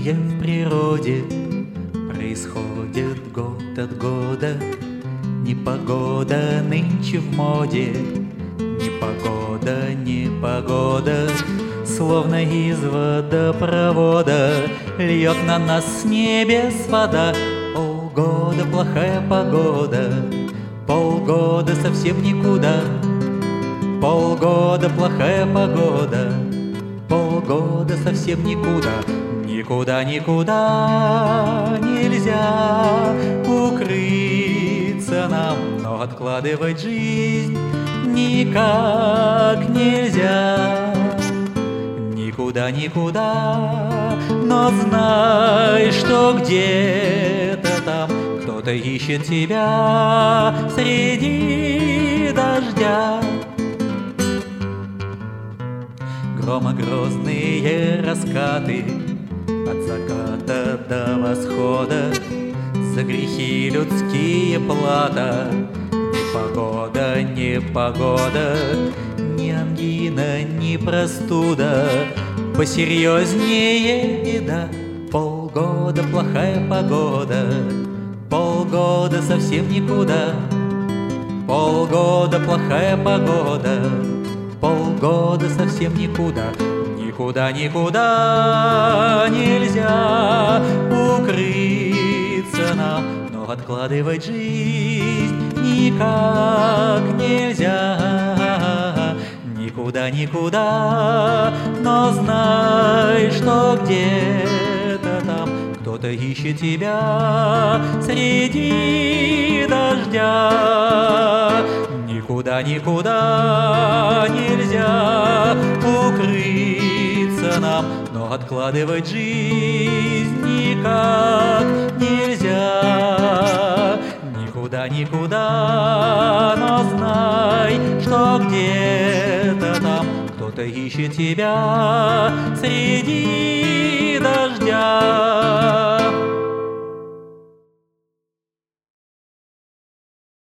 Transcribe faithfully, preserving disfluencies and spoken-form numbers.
События в природе происходят год от года. Непогода нынче в моде, непогода, непогода, словно из водопровода льет на нас с небес вода. Полгода плохая погода, полгода совсем никуда. Полгода плохая погода, полгода совсем никуда. Никуда, никуда нельзя укрыться нам, но откладывать жизнь никак нельзя. Никуда, никуда, но знай, что где-то там кто-то ищет тебя среди дождя. Громогрозные раскаты от заката до восхода, за грехи людские плата. Непогода, непогода, ни ангина, ни простуда, посерьезнее беда. Полгода плохая погода, полгода совсем никуда. Полгода плохая погода, полгода совсем никуда. Никуда, никуда нельзя укрыться нам, но откладывать жизнь никак нельзя. Никуда, никуда, но знай, что где-то там кто-то ищет тебя среди дождя. Никуда, никуда нельзя укрыться нам, но откладывать жизнь никак нельзя. Никуда, никуда, но знай, что где-то там кто-то ищет тебя среди дождя.